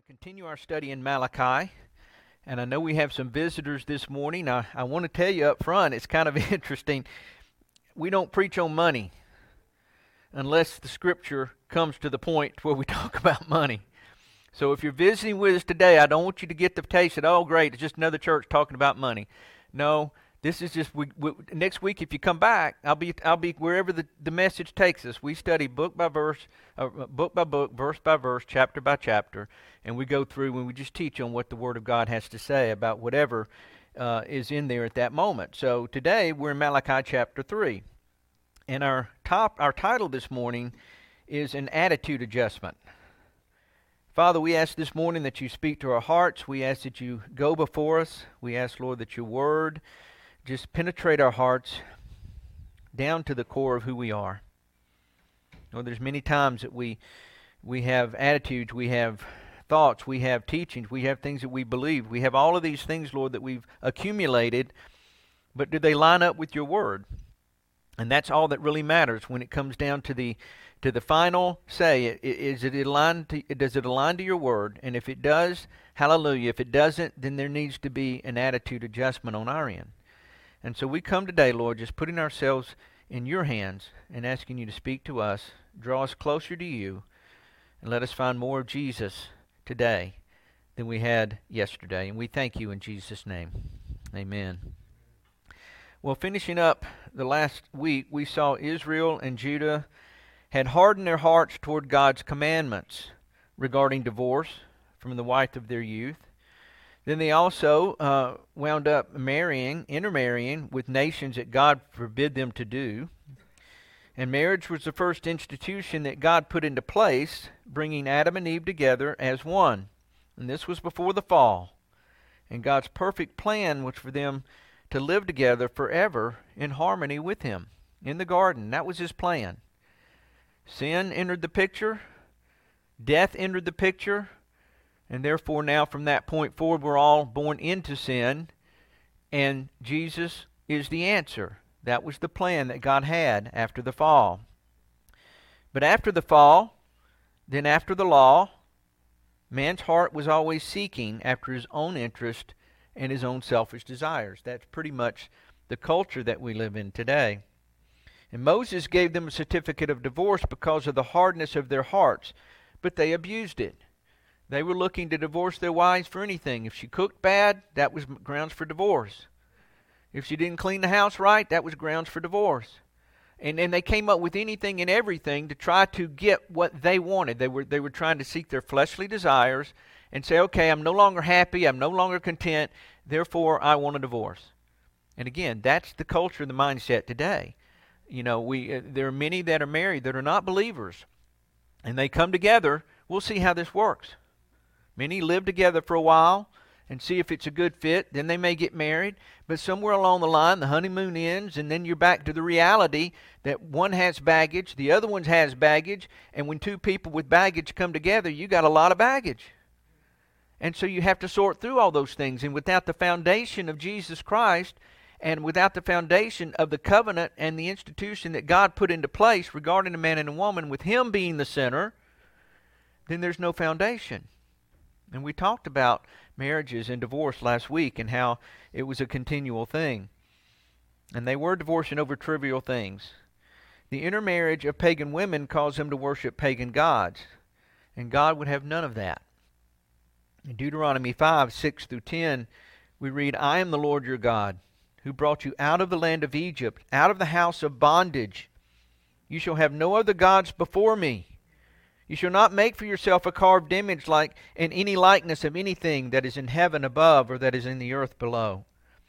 Continue our study in Malachi, and I know we have some visitors this morning. I want to tell you up front, it's kind of interesting. We don't preach on money unless the scripture comes to the point where we talk about money. So if you're visiting with us today, I don't want you to get the taste that, oh great, it's just another church talking about money. No, this is just, next week if you come back, I'll be wherever the message takes us. We study book by book, verse by verse, chapter by chapter, and we go through and we just teach on what the Word of God has to say about whatever is in there at that moment. So today we're in Malachi chapter 3, and our title this morning is an attitude adjustment. Father, we ask this morning that you speak to our hearts. We ask that you go before us. We ask, Lord, that your Word just penetrate our hearts down to the core of who we are. Lord, there's many times that we have attitudes, we have thoughts, we have teachings, we have things that we believe. We have all of these things, Lord, that we've accumulated, but do they line up with your Word? And that's all that really matters when it comes down to the final say. Does it align to your Word? And if it does, hallelujah. If it doesn't, then there needs to be an attitude adjustment on our end. And so we come today, Lord, just putting ourselves in your hands and asking you to speak to us, draw us closer to you, and let us find more of Jesus today than we had yesterday. And we thank you in Jesus' name. Amen. Well, finishing up the last week, we saw Israel and Judah had hardened their hearts toward God's commandments regarding divorce from the wife of their youth. Then they also wound up intermarrying with nations that God forbid them to do. And marriage was the first institution that God put into place, bringing Adam and Eve together as one. And this was before the fall. And God's perfect plan was for them to live together forever in harmony with Him in the garden. That was His plan. Sin entered the picture. Death entered the picture. And therefore now from that point forward we're all born into sin, and Jesus is the answer. That was the plan that God had after the fall. But after the fall, then after the law, man's heart was always seeking after his own interest and his own selfish desires. That's pretty much the culture that we live in today. And Moses gave them a certificate of divorce because of the hardness of their hearts, but they abused it. They were looking to divorce their wives for anything. If she cooked bad, that was grounds for divorce. If she didn't clean the house right, that was grounds for divorce. And they came up with anything and everything to try to get what they wanted. They were trying to seek their fleshly desires and say, okay, I'm no longer happy, I'm no longer content, therefore I want a divorce. And again, that's the culture and the mindset today. You know, there are many that are married that are not believers, and they come together. We'll see how this works. Many live together for a while and see if it's a good fit. Then they may get married. But somewhere along the line, the honeymoon ends, and then you're back to the reality that one has baggage, the other one has baggage, and when two people with baggage come together, you got a lot of baggage. And so you have to sort through all those things. And without the foundation of Jesus Christ, and without the foundation of the covenant and the institution that God put into place regarding a man and a woman, with Him being the center, then there's no foundation. And we talked about marriages and divorce last week and how it was a continual thing. And they were divorcing over trivial things. The intermarriage of pagan women caused them to worship pagan gods. And God would have none of that. In Deuteronomy 5, 6 through 10, we read, I am the Lord your God, who brought you out of the land of Egypt, out of the house of bondage. You shall have no other gods before me. You shall not make for yourself a carved image like in any likeness of anything that is in heaven above, or that is in the earth below,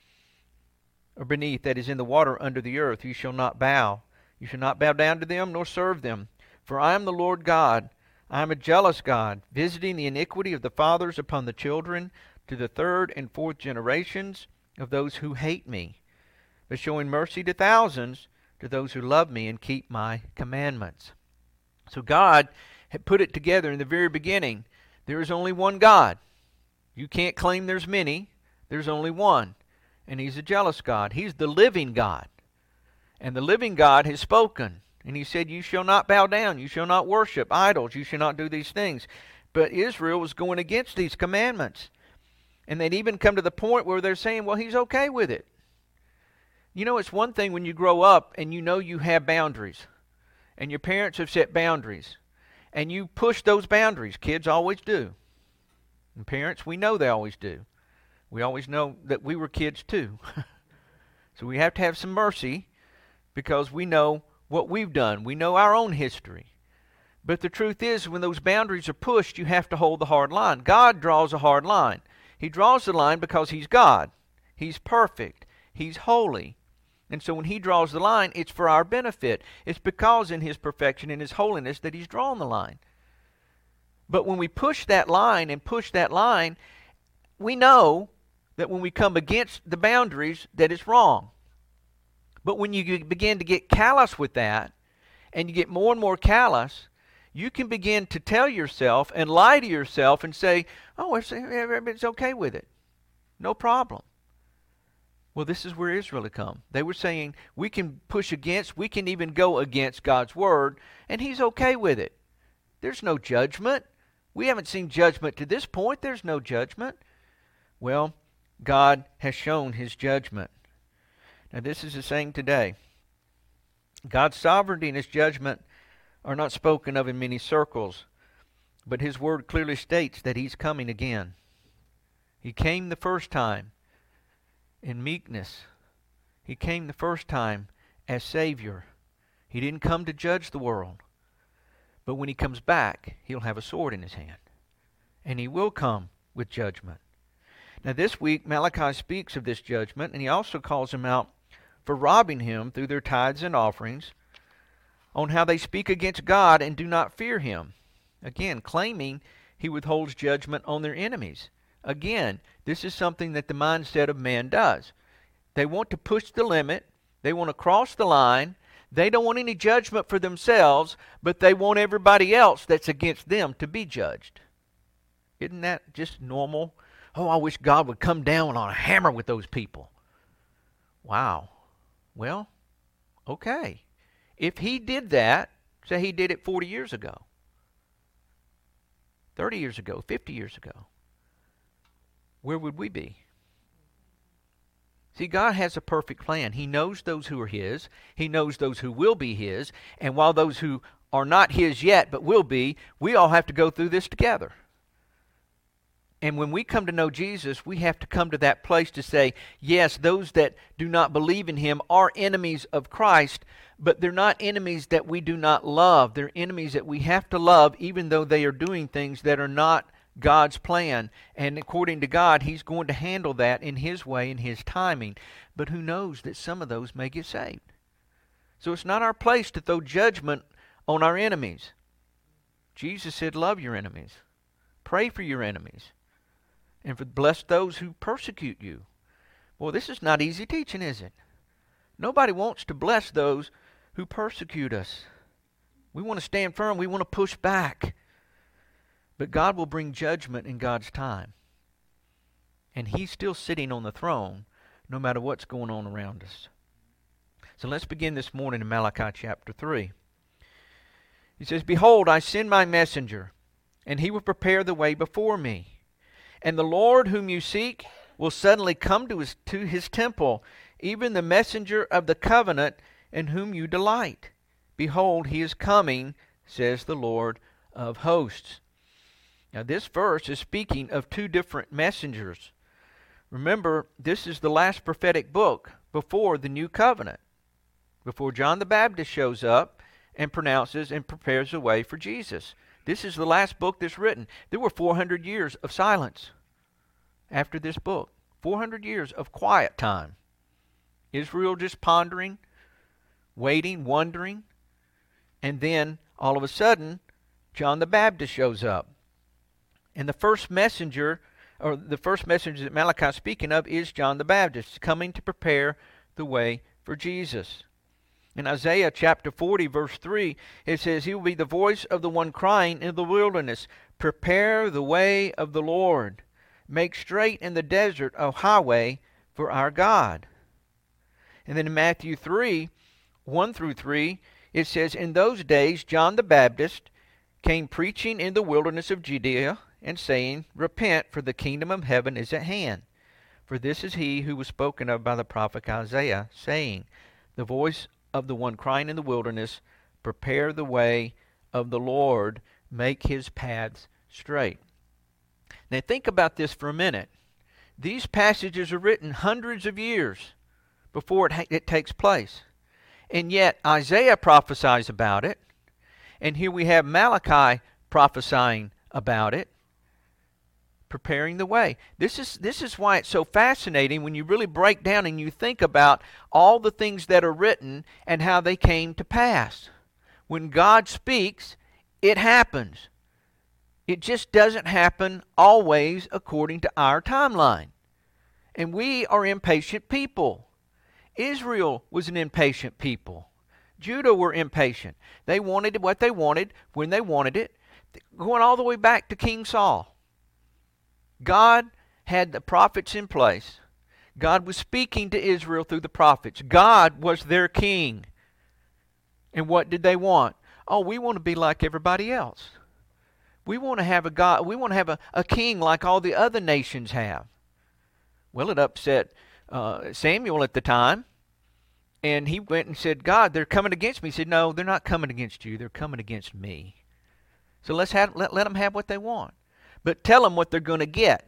or beneath, that is in the water under the earth. You shall not bow. You shall not bow down to them, nor serve them. For I am the Lord God. I am a jealous God, visiting the iniquity of the fathers upon the children, to the third and fourth generations of those who hate me, but showing mercy to thousands, to those who love me and keep my commandments. So God had put it together in the very beginning. There is only one God. You can't claim there's many. There's only one. And He's a jealous God. He's the living God. And the living God has spoken. And He said, you shall not bow down. You shall not worship idols. You shall not do these things. But Israel was going against these commandments. And they'd even come to the point where they're saying, well, he's okay with it. You know, it's one thing when you grow up and you know you have boundaries. And your parents have set boundaries. And you push those boundaries. Kids always do. And parents, we know they always do. We always know that we were kids too. So we have to have some mercy because we know what we've done. We know our own history. But the truth is, when those boundaries are pushed, you have to hold the hard line. God draws a hard line. He draws the line because He's God. He's perfect. He's holy. And so when He draws the line, it's for our benefit. It's because in His perfection and His holiness that He's drawn the line. But when we push that line, we know that when we come against the boundaries, that it's wrong. But when you begin to get callous with that, and you get more and more callous, you can begin to tell yourself and lie to yourself and say, oh, everybody's okay with it. No problem. Well, this is where Israel had come. They were saying, we can push against, we can even go against God's word, and He's okay with it. There's no judgment. We haven't seen judgment to this point. There's no judgment. Well, God has shown His judgment. Now, this is the same today. God's sovereignty and His judgment are not spoken of in many circles, but His word clearly states that He's coming again. He came the first time in meekness. He came the first time as Savior. He didn't come to judge the world. But when He comes back, He'll have a sword in His hand. And He will come with judgment. Now this week, Malachi speaks of this judgment, and he also calls them out for robbing Him through their tithes and offerings, on how they speak against God and do not fear Him. Again, claiming He withholds judgment on their enemies. Again, this is something that the mindset of man does. They want to push the limit. They want to cross the line. They don't want any judgment for themselves, but they want everybody else that's against them to be judged. Isn't that just normal? Oh, I wish God would come down on a hammer with those people. Wow. Well, okay. If He did that, say He did it 40 years ago, 30 years ago, 50 years ago, where would we be? See, God has a perfect plan. He knows those who are His. He knows those who will be His. And while those who are not His yet but will be, we all have to go through this together. And when we come to know Jesus, we have to come to that place to say, yes, those that do not believe in Him are enemies of Christ, but they're not enemies that we do not love. They're enemies that we have to love even though they are doing things that are not God's plan. And according to God, He's going to handle that in His way, in His timing. But who knows that some of those may get saved. So it's not our place to throw judgment on our enemies. Jesus said, love your enemies. Pray for your enemies. And bless those who persecute you. Well, this is not easy teaching, is it? Nobody wants to bless those who persecute us. We want to stand firm. We want to push back. But God will bring judgment in God's time. And He's still sitting on the throne no matter what's going on around us. So let's begin this morning in Malachi chapter 3. He says, behold, I send my messenger, and he will prepare the way before me. And the Lord whom you seek will suddenly come to his temple, even the messenger of the covenant in whom you delight. Behold, He is coming, says the Lord of hosts. Now this verse is speaking of two different messengers. Remember, this is the last prophetic book before the new covenant, before John the Baptist shows up and pronounces and prepares the way for Jesus. This is the last book that's written. There were 400 years of silence after this book. 400 years of quiet time. Israel just pondering, waiting, wondering. And then, all of a sudden, John the Baptist shows up. And the first messenger that Malachi is speaking of is John the Baptist, coming to prepare the way for Jesus. In Isaiah chapter 40, verse 3, it says, He will be the voice of the one crying in the wilderness, prepare the way of the Lord. Make straight in the desert a highway for our God. And then in Matthew 3, 1 through 3, it says, In those days John the Baptist came preaching in the wilderness of Judea and saying, Repent, for the kingdom of heaven is at hand. For this is he who was spoken of by the prophet Isaiah, saying, The voice of the one crying in the wilderness, Prepare the way of the Lord, make his paths straight. Now think about this for a minute. These passages are written hundreds of years before it takes place. And yet Isaiah prophesies about it. And here we have Malachi prophesying about it, preparing the way. This is why it's so fascinating when you really break down and you think about all the things that are written and how they came to pass. When God speaks, it happens. It just doesn't happen always according to our timeline. And we are impatient people. Israel was an impatient people. Judah were impatient. They wanted what they wanted when they wanted it. Going all the way back to King Saul. God had the prophets in place. God was speaking to Israel through the prophets. God was their king. And what did they want? Oh, we want to be like everybody else. We want to have a God. We want to have a king like all the other nations have. Well, it upset Samuel at the time. And he went and said, God, they're coming against me. He said, no, they're not coming against you. They're coming against me. So let them have what they want. But tell them what they're going to get.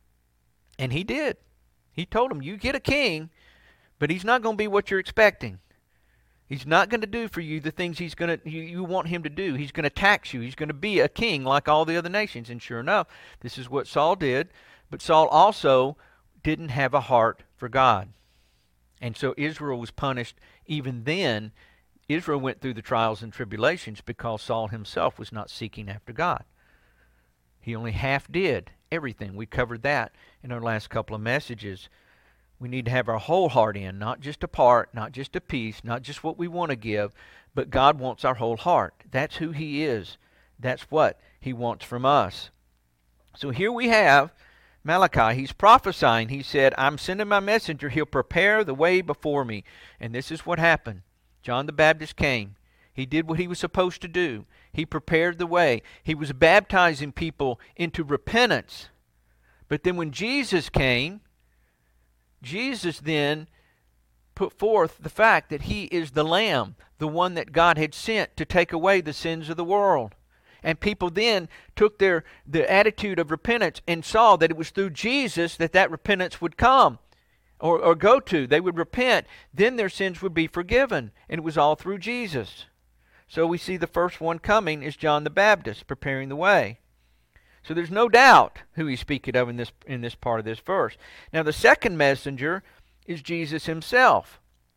And he did. He told them, you get a king, but he's not going to be what you're expecting. He's not going to do for you the things you want him to do. He's going to tax you. He's going to be a king like all the other nations. And sure enough, this is what Saul did. But Saul also didn't have a heart for God. And so Israel was punished even then. Israel went through the trials and tribulations because Saul himself was not seeking after God. He only half did everything. We covered that in our last couple of messages. We need to have our whole heart in, not just a part, not just a piece, not just what we want to give, but God wants our whole heart. That's who he is. That's what he wants from us. So here we have Malachi. He's prophesying. He said, I'm sending my messenger. He'll prepare the way before me. And this is what happened. John the Baptist came. He did what he was supposed to do. He prepared the way. He was baptizing people into repentance. But then when Jesus came, Jesus then put forth the fact that he is the Lamb, the one that God had sent to take away the sins of the world. And people then took the attitude of repentance and saw that it was through Jesus that repentance would come or go to. They would repent. Then their sins would be forgiven. And it was all through Jesus. So we see the first one coming is John the Baptist, preparing the way. So there's no doubt who he's speaking of in this part of this verse. Now the second messenger is Jesus himself.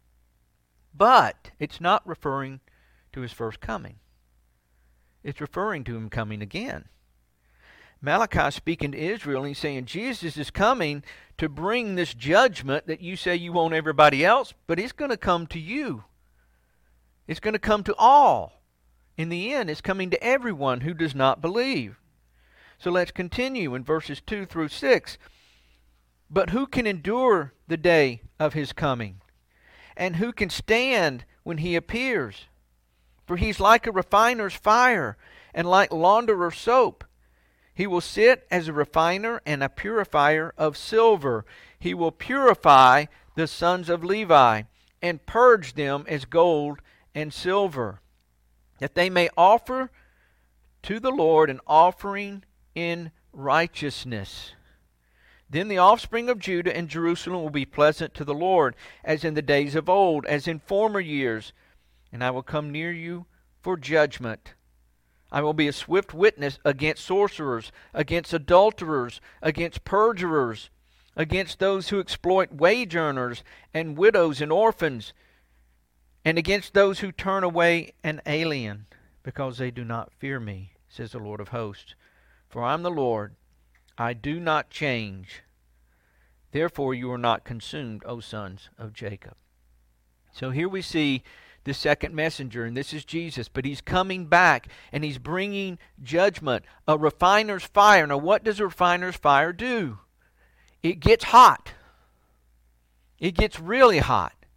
But it's not referring to his first coming. It's referring to him coming again. Malachi is speaking to Israel and he's saying Jesus is coming to bring this judgment that you say you want everybody else, but it's going to come to you. It's going to come to all. In the end, it's coming to everyone who does not believe. So let's continue in verses 2 through 6. But who can endure the day of his coming? And who can stand when he appears? For he's like a refiner's fire, and like launderer's soap. He will sit as a refiner and a purifier of silver. He will purify the sons of Levi, and purge them as gold and silver, that they may offer to the Lord an offering in righteousness. Then the offspring of Judah and Jerusalem will be pleasant to the Lord, as in the days of old, as in former years. And I will come near you for judgment. I will be a swift witness against sorcerers, against adulterers, against perjurers, against those who exploit wage earners and widows and orphans, and against those who turn away an alien, because they do not fear me, says the Lord of hosts. For I am the Lord, I do not change. Therefore you are not consumed, O sons of Jacob. So here we see the second messenger, and this is Jesus, but he's coming back, and he's bringing judgment, a refiner's fire. Now what does a refiner's fire do? It gets hot. It gets really hot.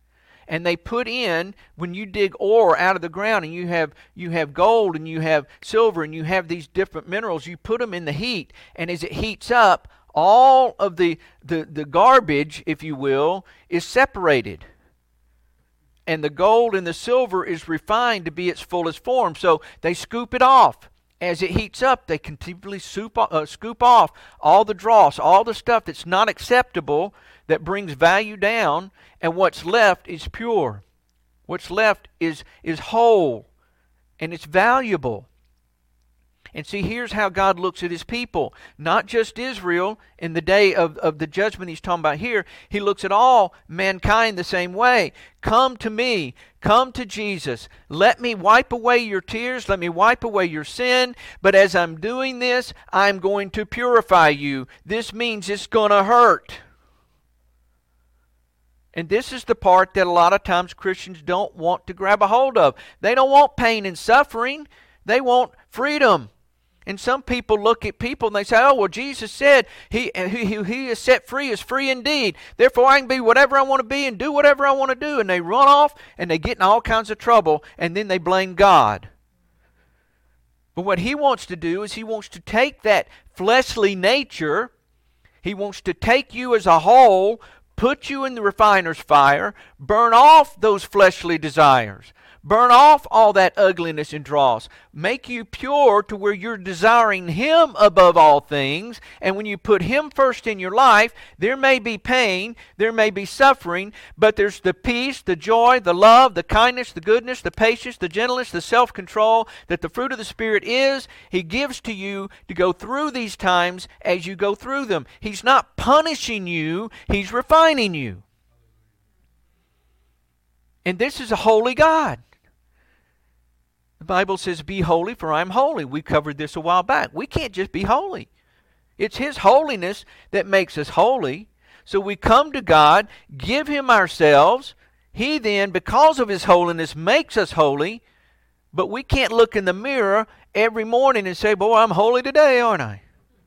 and they put in, when you dig ore out of the ground and you have gold and you have silver and you have these different minerals, you put them in the heat, and as it heats up, all of the garbage, if you will, is separated. And the gold and the silver is refined to be its fullest form. So they scoop it off. As it heats up, they continually scoop off all the dross, all the stuff that's not acceptable, that brings value down, and what's left is pure. What's left is whole, and it's valuable. And see, here's how God looks at his people. Not just Israel in the day of the judgment he's talking about here. He looks at all mankind the same way. Come to me. Come to Jesus. Let me wipe away your tears. Let me wipe away your sin. But as I'm doing this, I'm going to purify you. This means it's going to hurt. And this is the part that a lot of times Christians don't want to grab a hold of. They don't want pain and suffering. They want freedom. And some people look at people and they say, oh, well, Jesus said he is set free is free indeed. Therefore, I can be whatever I want to be and do whatever I want to do. And they run off and they get in all kinds of trouble, and then they blame God. But what he wants to do is he wants to take that fleshly nature, he wants to take you as a whole, put you in the refiner's fire, burn off those fleshly desires. Burn off all that ugliness and dross. Make you pure to where you're desiring him above all things. And when you put him first in your life, there may be pain, there may be suffering, but there's the peace, the joy, the love, the kindness, the goodness, the patience, the gentleness, the self-control that the fruit of the Spirit is. He gives to you to go through these times as you go through them. He's not punishing you, he's refining you. And this is a holy God. The Bible says, be holy, for I am holy. We covered this a while back. We can't just be holy. It's his holiness that makes us holy. So we come to God, give him ourselves. He then, because of his holiness, makes us holy. But we can't look in the mirror every morning and say, boy, I'm holy today, aren't I?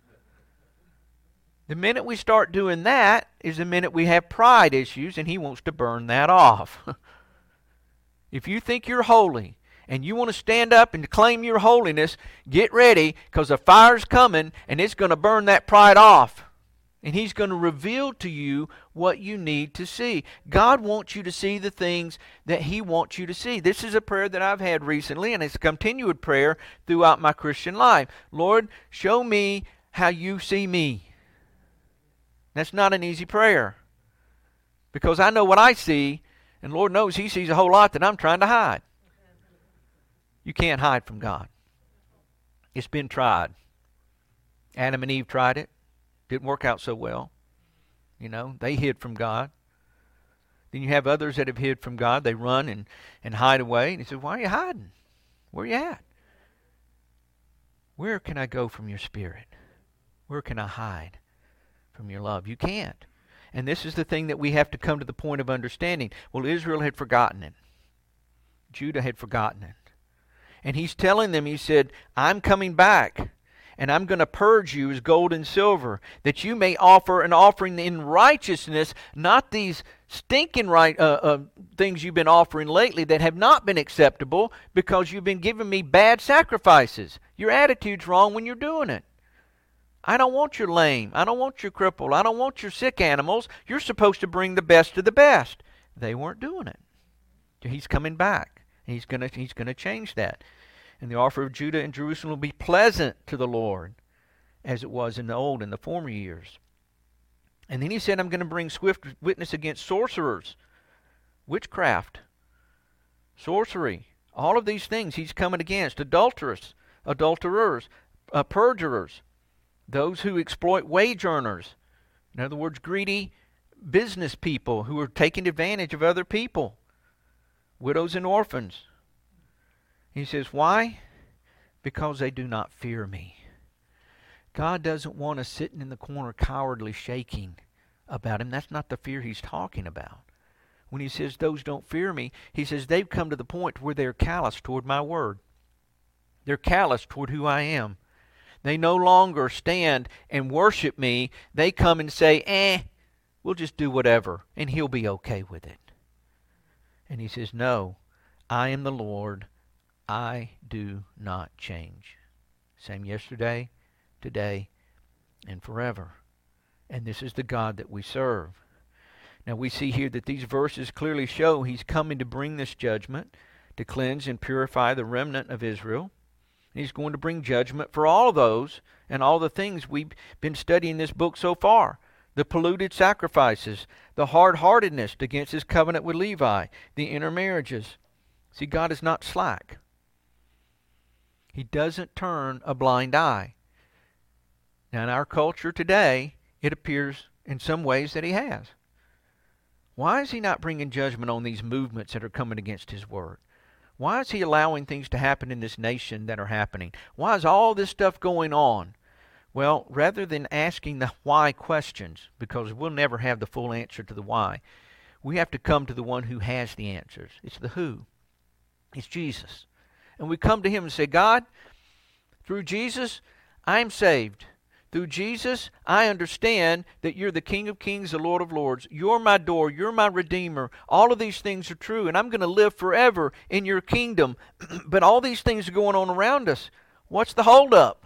The minute we start doing that is the minute we have pride issues, and he wants to burn that off. If you think you're holy, and you want to stand up and claim your holiness, get ready, because the fire's coming, and it's going to burn that pride off. And he's going to reveal to you what you need to see. God wants you to see the things that he wants you to see. This is a prayer that I've had recently, and it's a continued prayer throughout my Christian life. Lord, show me how you see me. That's not an easy prayer, because I know what I see, and Lord knows he sees a whole lot that I'm trying to hide. You can't hide from God. It's been tried. Adam and Eve tried it. Didn't work out so well. You know, they hid from God. Then you have others that have hid from God. They run and hide away. And he says, why are you hiding? Where are you at? Where can I go from your Spirit? Where can I hide from your love? You can't. And this is the thing that we have to come to the point of understanding. Well, Israel had forgotten it. Judah had forgotten it. And he's telling them, he said, I'm coming back, and I'm going to purge you as gold and silver, that you may offer an offering in righteousness, not these stinking things you've been offering lately that have not been acceptable, because you've been giving me bad sacrifices. Your attitude's wrong when you're doing it. I don't want your lame. I don't want your crippled. I don't want your sick animals. You're supposed to bring the best of the best. They weren't doing it. He's coming back. He's going to change that. And the offer of Judah and Jerusalem will be pleasant to the Lord, as it was in the former years. And then he said, I'm going to bring swift witness against sorcerers, witchcraft, sorcery, all of these things he's coming against. Adulterers, perjurers, those who exploit wage earners. In other words, greedy business people who are taking advantage of other people. Widows and orphans. He says, why? Because they do not fear me. God doesn't want us sitting in the corner cowardly shaking about him. That's not the fear he's talking about. When he says those don't fear me, he says they've come to the point where they're callous toward my word. They're callous toward who I am. They no longer stand and worship me. They come and say, we'll just do whatever, and he'll be okay with it. And he says, no, I am the Lord. I do not change. Same yesterday, today, and forever. And this is the God that we serve. Now we see here that these verses clearly show he's coming to bring this judgment, to cleanse and purify the remnant of Israel. And he's going to bring judgment for all those and all the things we've been studying this book so far. The polluted sacrifices, the hard-heartedness against his covenant with Levi, the intermarriages. See, God is not slack. He doesn't turn a blind eye. Now in our culture today, it appears in some ways that he has. Why is he not bringing judgment on these movements that are coming against his word? Why is he allowing things to happen in this nation that are happening? Why is all this stuff going on? Well, rather than asking the why questions, because we'll never have the full answer to the why, we have to come to the one who has the answers. It's the who. It's Jesus. And we come to him and say, God, through Jesus, I'm saved. Through Jesus, I understand that you're the King of Kings, the Lord of Lords. You're my door. You're my Redeemer. All of these things are true, and I'm going to live forever in your kingdom. But all these things are going on around us. What's the holdup?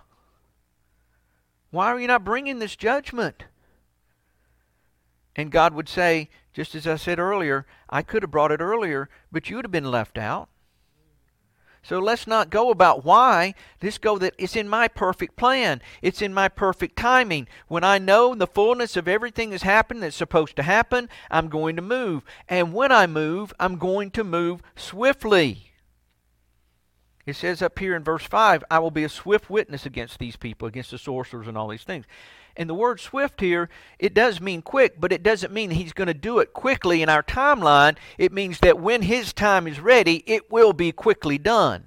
Why are you not bringing this judgment? And God would say, just as I said earlier, I could have brought it earlier, but you would have been left out. So let's not go about why. Let's go that it's in my perfect plan. It's in my perfect timing. When I know the fullness of everything that's happened that's supposed to happen, I'm going to move. And when I move, I'm going to move swiftly. It says up here in verse 5, I will be a swift witness against these people, against the sorcerers and all these things. And the word swift here, it does mean quick, but it doesn't mean he's going to do it quickly in our timeline. It means that when his time is ready, it will be quickly done.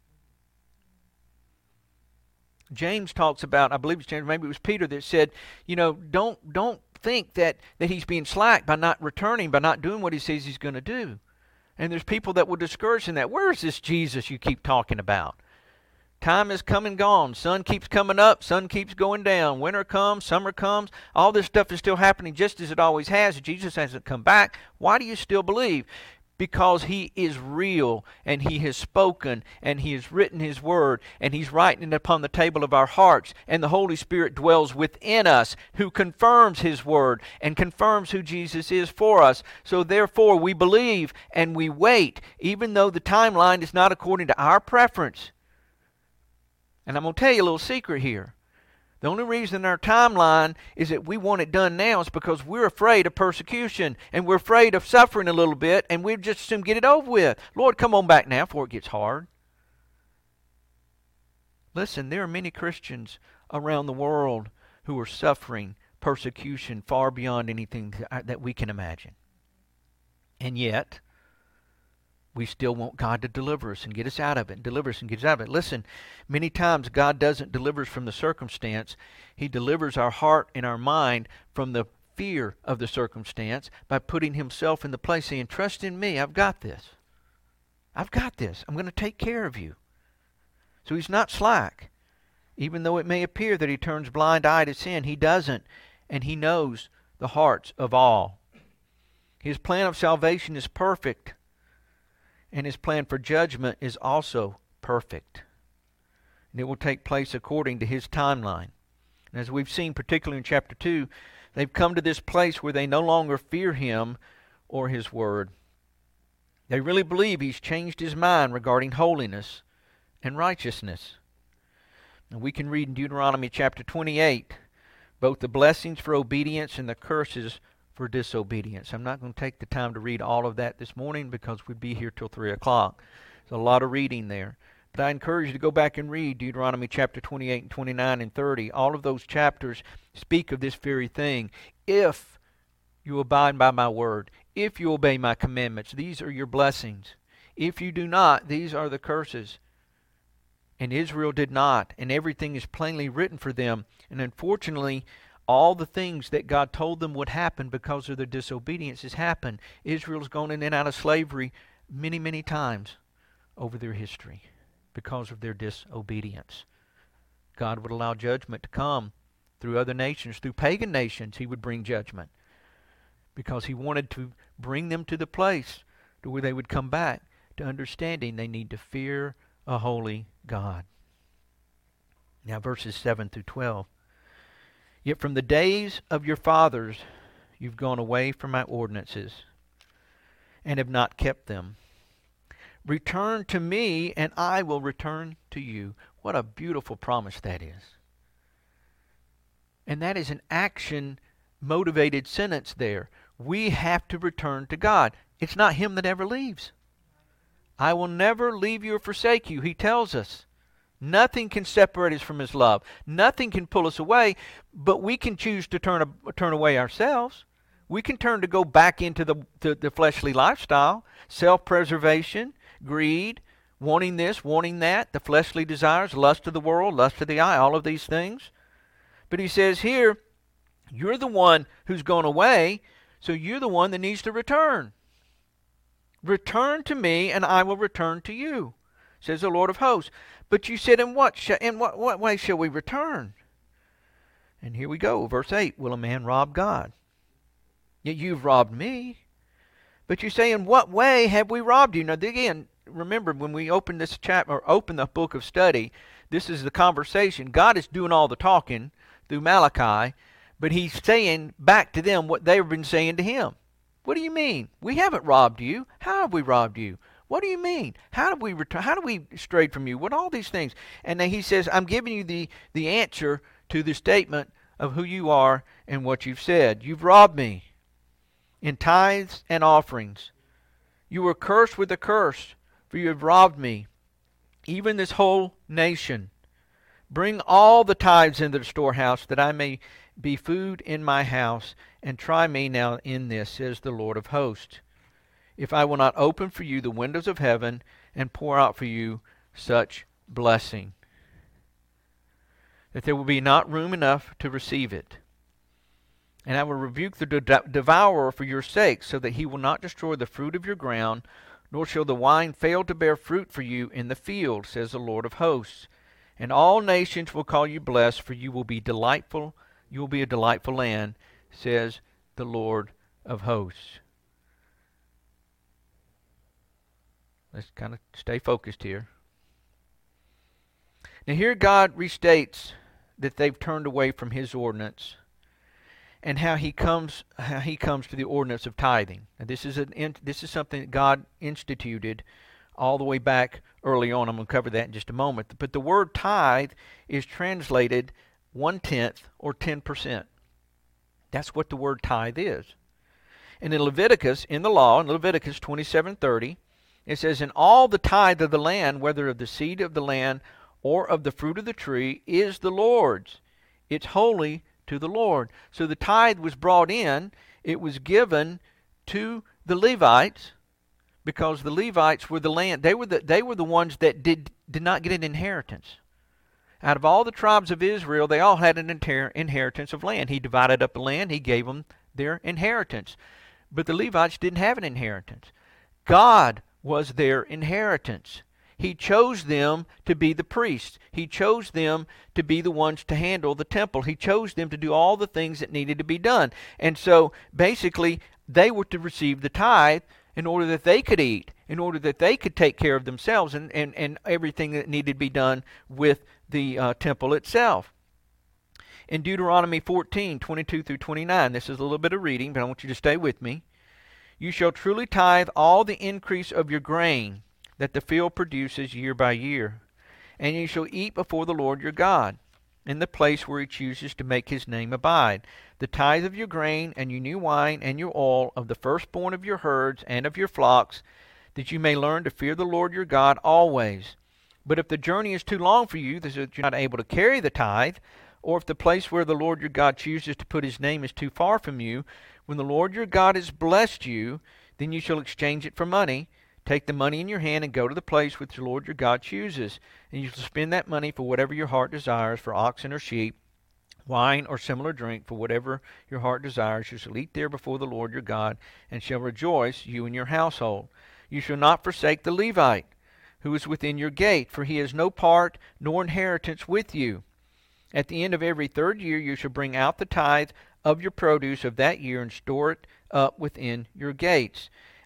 James talks about, I believe it's James, maybe it was Peter that said, don't think that he's being slack by not returning, by not doing what he says he's going to do. And there's people that will discourage in that. Where is this Jesus you keep talking about? Time is come and gone. Sun keeps coming up. Sun keeps going down. Winter comes. Summer comes. All this stuff is still happening just as it always has. Jesus hasn't come back. Why do you still believe? Because he is real, and he has spoken, and he has written his word, and he's writing it upon the table of our hearts, and the Holy Spirit dwells within us, who confirms his word and confirms who Jesus is for us. So therefore we believe and we wait, even though the timeline is not according to our preference. And I'm going to tell you a little secret here. The only reason our timeline is that we want it done now is because we're afraid of persecution, and we're afraid of suffering a little bit, and we just assume get it over with. Lord, come on back now before it gets hard. Listen, there are many Christians around the world who are suffering persecution far beyond anything that we can imagine. And yet, we still want God to deliver us and get us out of it, deliver us and get us out of it. Listen, many times God doesn't deliver us from the circumstance. He delivers our heart and our mind from the fear of the circumstance by putting himself in the place, saying, trust in me, I've got this. I've got this. I'm going to take care of you. So he's not slack. Even though it may appear that he turns blind eye to sin, he doesn't. And he knows the hearts of all. His plan of salvation is perfect. And his plan for judgment is also perfect. And it will take place according to his timeline. And as we've seen, particularly in chapter 2, they've come to this place where they no longer fear him or his word. They really believe he's changed his mind regarding holiness and righteousness. And we can read in Deuteronomy chapter 28, both the blessings for obedience and the curses for disobedience. I'm not going to take the time to read all of that this morning because we'd be here till 3 o'clock. There's a lot of reading there. But I encourage you to go back and read Deuteronomy chapter 28 and 29 and 30. All of those chapters speak of this very thing. If you abide by my word, if you obey my commandments, these are your blessings. If you do not, these are the curses. And Israel did not, and everything is plainly written for them. And unfortunately, all the things that God told them would happen because of their disobedience has happened. Israel's gone in and out of slavery many, many times over their history because of their disobedience. God would allow judgment to come through other nations, through pagan nations. He would bring judgment because he wanted to bring them to the place to where they would come back to understanding they need to fear a holy God. Now verses 7 through 12. Yet from the days of your fathers you've gone away from my ordinances and have not kept them. Return to me, and I will return to you. What a beautiful promise that is. And that is an action-motivated sentence there. We have to return to God. It's not Him that ever leaves. I will never leave you or forsake you, He tells us. Nothing can separate us from His love. Nothing can pull us away, but we can choose to turn away ourselves. We can turn to go back into the fleshly lifestyle, self-preservation, greed, wanting this, wanting that, the fleshly desires, lust of the world, lust of the eye, all of these things. But he says here, you're the one who's gone away, so you're the one that needs to return. Return to me, and I will return to you, says the Lord of hosts. But you said, in what way shall we return? And here we go, verse 8, will a man rob God? Yet you've robbed me. But you say, in what way have we robbed you? Now, again, remember, when we open this chapter, or open the book of study, this is the conversation. God is doing all the talking through Malachi, but He's saying back to them what they've been saying to Him. What do you mean? We haven't robbed you. How have we robbed you? What do you mean? How do we strayed from you? What all these things? And then He says, I'm giving you the answer to the statement of who you are and what you've said. You've robbed me in tithes and offerings. You were cursed with a curse, for you have robbed me, even this whole nation. Bring all the tithes into the storehouse, that I may be food in my house, and try me now in this, says the Lord of hosts, if I will not open for you the windows of heaven and pour out for you such blessing, that there will be not room enough to receive it. And I will rebuke the devourer for your sake, so that he will not destroy the fruit of your ground, nor shall the wine fail to bear fruit for you in the field, says the Lord of hosts. And all nations will call you blessed, for you will be delightful. You will be a delightful land, says the Lord of hosts. Let's kind of stay focused here. Now here God restates that they've turned away from His ordinance, and how he comes to the ordinance of tithing. Now this is something that God instituted all the way back early on. I'm going to cover that in just a moment. But the word tithe is translated 1/10 or 10%. That's what the word tithe is. And in Leviticus, in the law, in Leviticus 27:30, it says, "And all the tithe of the land, whether of the seed of the land or of the fruit of the tree, is the Lord's. It's holy to the Lord." So the tithe was brought in. It was given to the Levites, because the Levites were the land. They were the ones that did not get an inheritance. Out of all the tribes of Israel, they all had an inheritance of land. He divided up the land. He gave them their inheritance. But the Levites didn't have an inheritance. God was their inheritance. He chose them to be the priests. He chose them to be the ones to handle the temple. He chose them to do all the things that needed to be done. And so basically they were to receive the tithe in order that they could eat, in order that they could take care of themselves and everything that needed to be done with the temple itself. In Deuteronomy 14:22 through 29, this is a little bit of reading, but I want you to stay with me. "You shall truly tithe all the increase of your grain that the field produces year by year. And you shall eat before the Lord your God, in the place where He chooses to make His name abide. The tithe of your grain, and your new wine, and your oil, of the firstborn of your herds and of your flocks, that you may learn to fear the Lord your God always. But if the journey is too long for you, so that you're not able to carry the tithe, or if the place where the Lord your God chooses to put His name is too far from you, when the Lord your God has blessed you, then you shall exchange it for money. Take the money in your hand and go to the place which the Lord your God chooses. And you shall spend that money for whatever your heart desires, for oxen or sheep, wine or similar drink, for whatever your heart desires. You shall eat there before the Lord your God, and shall rejoice, you and your household. You shall not forsake the Levite, who is within your gate, for he has no part nor inheritance with you. At the end of every third year you shall bring out the tithe of your produce of that year, and store it up within your gates.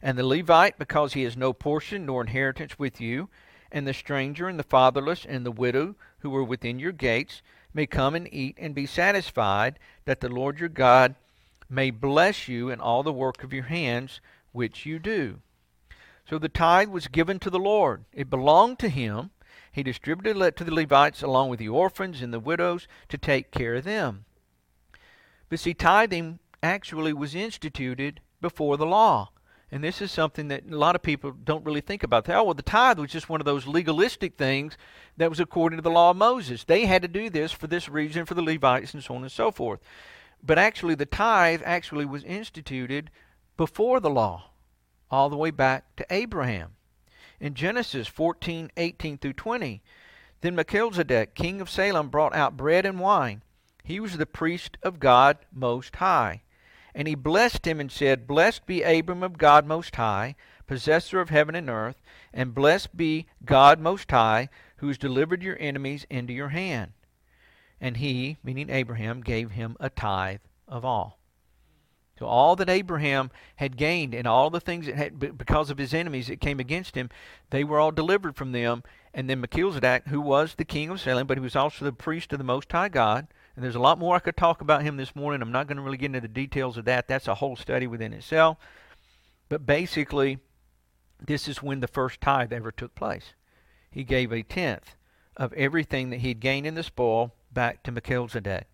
And the Levite, because he has no portion nor inheritance with you, and the stranger and the fatherless and the widow who are within your gates, may come and eat and be satisfied, that the Lord your God may bless you in all the work of your hands which you do. So the tithe was given to the Lord. It belonged to him. He distributed it to the Levites along with the orphans and the widows to take care of them. But see, tithing actually was instituted before the law. And this is something that a lot of people don't really think about. Oh, well, the tithe was just one of those legalistic things that was according to the law of Moses. They had to do this for this reason for the Levites and so on and so forth. But actually, the tithe actually was instituted before the law, all the way back to Abraham. In Genesis 14:18 through 20, then Melchizedek, king of Salem, brought out bread and wine. He was the priest of God Most High. And he blessed him and said, Blessed be Abram of God Most High, possessor of heaven and earth, and blessed be God Most High, who has delivered your enemies into your hand. And he, meaning Abraham, gave him a tithe of all. So all that Abraham had gained and all the things that had, because of his enemies that came against him, they were all delivered from them. And then Melchizedek, who was the king of Salem, but he was also the priest of the Most High God. And there's a lot more I could talk about him this morning. I'm not going to really get into the details of that. That's a whole study within itself. But basically, this is when the first tithe ever took place. He gave a tenth of everything that he'd gained in the spoil back to Melchizedek.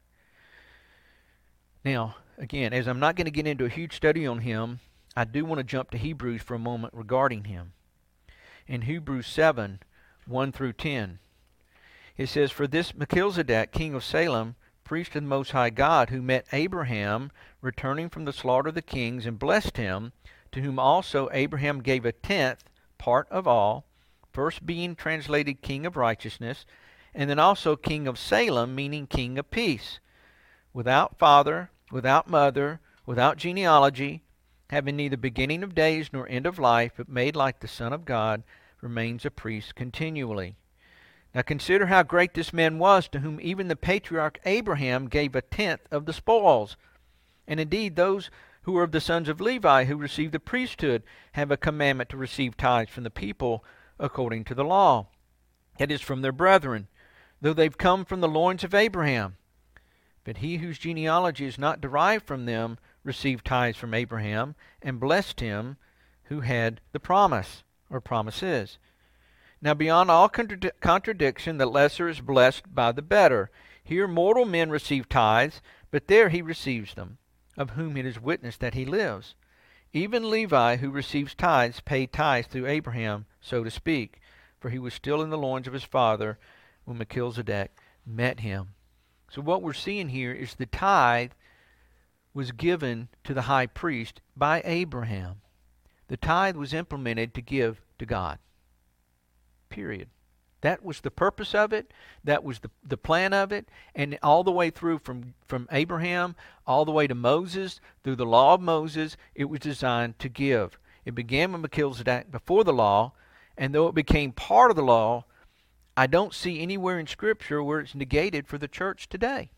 Now, again, as I'm not going to get into a huge study on him, I do want to jump to Hebrews for a moment regarding him. In Hebrews 7, 1 through 10, it says, For this Melchizedek, king of Salem, priest of the Most High God, who met Abraham returning from the slaughter of the kings and blessed him, to whom also Abraham gave a tenth part of all, first being translated king of righteousness, and then also king of Salem, meaning king of peace, without father, without mother, without genealogy, having neither beginning of days nor end of life, but made like the Son of God, remains a priest continually. Now consider how great this man was, to whom even the patriarch Abraham gave a tenth of the spoils. And indeed, those who are of the sons of Levi, who receive the priesthood, have a commandment to receive tithes from the people according to the law. That is, from their brethren, though they've come from the loins of Abraham. But he whose genealogy is not derived from them received tithes from Abraham, and blessed him who had the promise, or promises. Now beyond all contradiction, the lesser is blessed by the better. Here mortal men receive tithes, but there he receives them, of whom it is witnessed that he lives. Even Levi, who receives tithes, paid tithes through Abraham, so to speak, for he was still in the loins of his father when Melchizedek met him. So what we're seeing here is the tithe was given to the high priest by Abraham. The tithe was implemented to give to God. Period. That was the purpose of it. That was the plan of it. And all the way through from Abraham, all the way to Moses, through the law of Moses, it was designed to give. It began with Melchizedek before the law, and though it became part of the law, I don't see anywhere in Scripture where it's negated for the church today.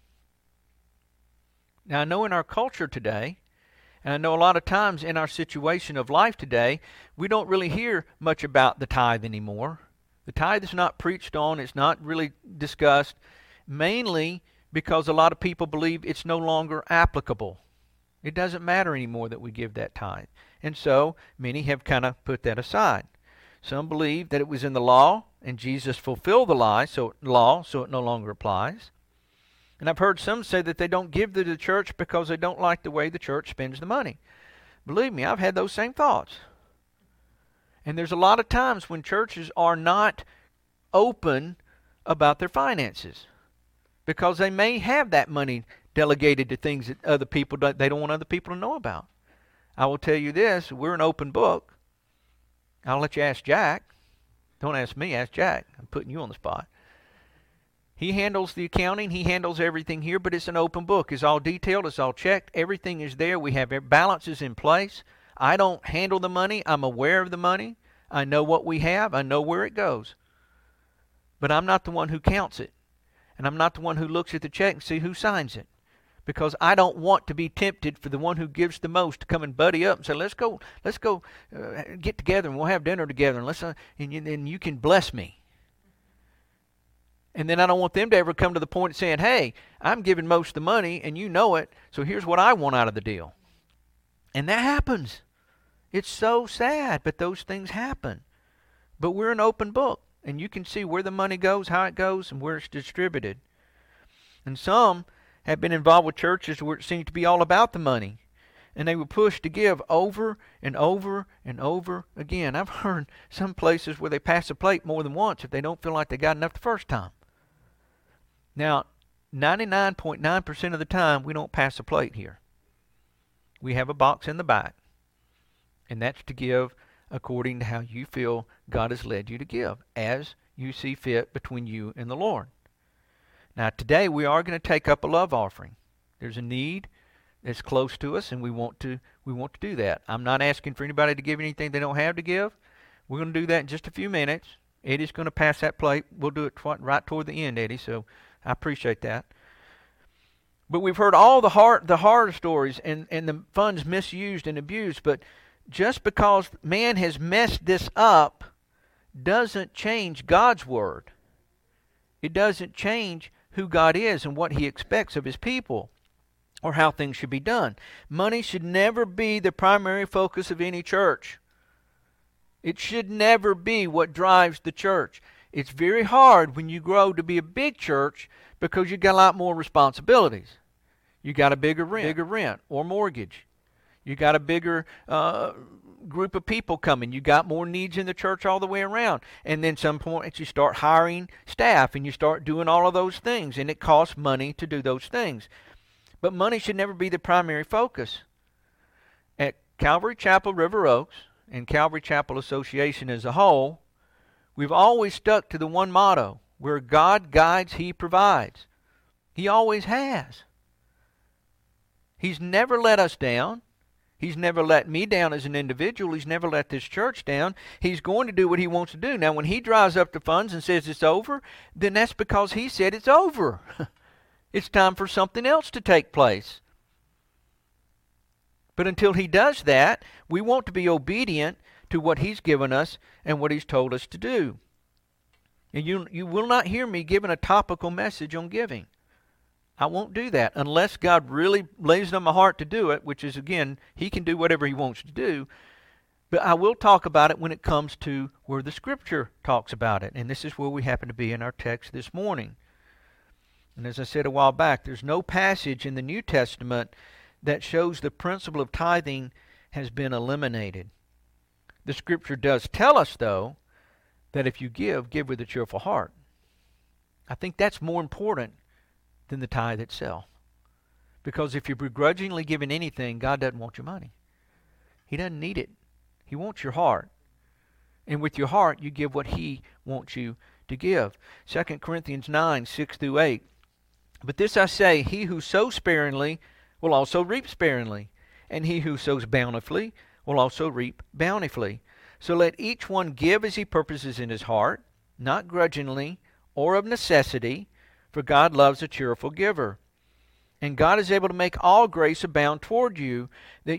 Now, I know in our culture today, and I know a lot of times in our situation of life today, we don't really hear much about the tithe anymore. The tithe is not preached on. It's not really discussed, mainly because a lot of people believe it's no longer applicable. It doesn't matter anymore that we give that tithe. And so many have kind of put that aside. Some believe that it was in the law, and Jesus fulfilled the law, so it no longer applies. And I've heard some say that they don't give to the church because they don't like the way the church spends the money. Believe me, I've had those same thoughts. And there's a lot of times when churches are not open about their finances because they may have that money delegated to things that other people they don't want other people to know about. I will tell you this, we're an open book. I'll let you ask Jack. Don't ask me, ask Jack. I'm putting you on the spot. He handles the accounting. He handles everything here, but it's an open book. It's all detailed. It's all checked. Everything is there. We have balances in place. I don't handle the money. I'm aware of the money. I know what we have. I know where it goes. But I'm not the one who counts it. And I'm not the one who looks at the check and see who signs it. because I don't want to be tempted for the one who gives the most to come and buddy up and say, let's go get together and we'll have dinner together and and you can bless me. And then I don't want them to ever come to the point of saying, hey, I'm giving most of the money and you know it, so here's what I want out of the deal. And that happens. It's so sad, but those things happen. But we're an open book, and you can see where the money goes, how it goes, and where it's distributed. And some have been involved with churches where it seemed to be all about the money, and they were pushed to give over and over and over again. I've heard some places where they pass a plate more than once if they don't feel like they got enough the first time. Now, 99.9% of the time, we don't pass a plate here. We have a box in the back, and that's to give according to how you feel God has led you to give, as you see fit between you and the Lord. Now, today we are going to take up a love offering. There's a need that's close to us, and we want to do that. I'm not asking for anybody to give anything they don't have to give. We're going to do that in just a few minutes. Eddie's going to pass that plate. We'll do it right toward the end, Eddie, so I appreciate that. But we've heard all the horror stories and the funds misused and abused, but just because man has messed this up doesn't change God's word. It doesn't change who God is and what he expects of his people or how things should be done. Money should never be the primary focus of any church. It should never be what drives the church. It's very hard when you grow to be a big church because you've got a lot more responsibilities. You got a bigger rent or mortgage. You got a bigger group of people coming. You got more needs in the church all the way around. And then some point you start hiring staff and you start doing all of those things. And it costs money to do those things. But money should never be the primary focus. At Calvary Chapel River Oaks and Calvary Chapel Association as a whole, we've always stuck to the one motto: where God guides, he provides. He always has. He's never let us down. He's never let me down as an individual. He's never let this church down. He's going to do what he wants to do. Now, when he dries up the funds and says it's over, then that's because he said it's over. It's time for something else to take place. But until he does that, we want to be obedient to what he's given us and what he's told us to do. And you will not hear me giving a topical message on giving. I won't do that unless God really lays it on my heart to do it, which is, again, he can do whatever he wants to do. But I will talk about it when it comes to where the Scripture talks about it. And this is where we happen to be in our text this morning. And as I said a while back, there's no passage in the New Testament that shows the principle of tithing has been eliminated. The Scripture does tell us, though, that if you give with a cheerful heart. I think that's more important than the tithe itself. Because if you're begrudgingly giving anything, God doesn't want your money. He doesn't need it. He wants your heart. And with your heart, you give what he wants you to give. 2 Corinthians 9, 6 through 8. But this I say, he who sows sparingly will also reap sparingly, and he who sows bountifully will also reap bountifully. So let each one give as he purposes in his heart, not grudgingly or of necessity, for God loves a cheerful giver. And God is able to make all grace abound toward you, that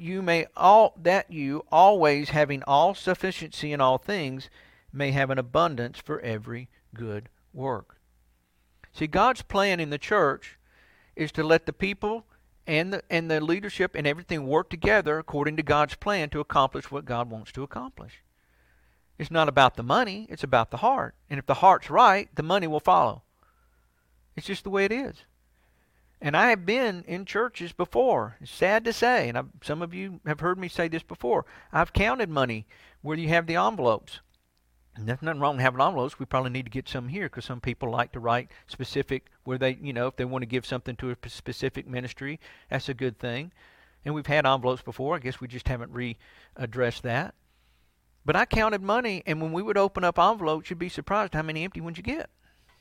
you always having all sufficiency in all things may have an abundance for every good work. See, God's plan in the church is to let the people and the leadership and everything work together according to God's plan to accomplish what God wants to accomplish. It's not about the money, it's about the heart. And if the heart's right, the money will follow. It's just the way it is. And I have been in churches before. It's sad to say, and some of you have heard me say this before. I've counted money where you have the envelopes. And there's nothing wrong with having envelopes. We probably need to get some here because some people like to write specific where they, if they want to give something to a specific ministry, that's a good thing. And we've had envelopes before. I guess we just haven't readdressed that. But I counted money, and when we would open up envelopes, you'd be surprised how many empty ones you get.